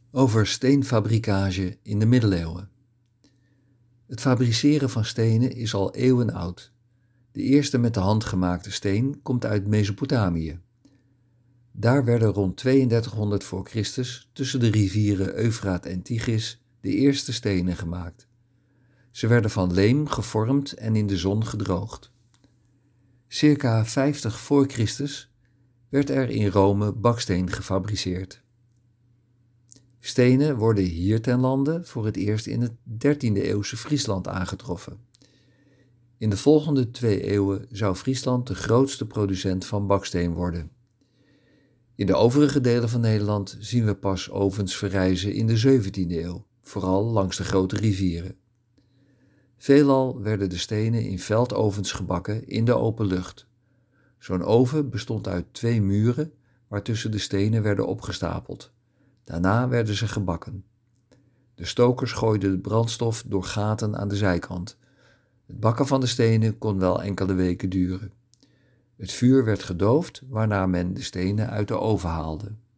Over steenfabricage in de middeleeuwen. Het fabriceren van stenen is al eeuwen oud. De eerste met de hand gemaakte steen komt uit Mesopotamië. Daar werden rond 3200 voor Christus tussen de rivieren Eufraat en Tigris de eerste stenen gemaakt. Ze werden van leem gevormd en in de zon gedroogd. Circa 50 voor Christus werd er in Rome baksteen gefabriceerd. Stenen worden hier ten lande voor het eerst in het 13e-eeuwse Friesland aangetroffen. In de volgende 2 eeuwen zou Friesland de grootste producent van baksteen worden. In de overige delen van Nederland zien we pas ovens verrijzen in de 17e eeuw, vooral langs de grote rivieren. Veelal werden de stenen in veldovens gebakken in de open lucht. Zo'n oven bestond uit 2 muren waartussen de stenen werden opgestapeld. Daarna werden ze gebakken. De stokers gooiden de brandstof door gaten aan de zijkant. Het bakken van de stenen kon wel enkele weken duren. Het vuur werd gedoofd, waarna men de stenen uit de oven haalde.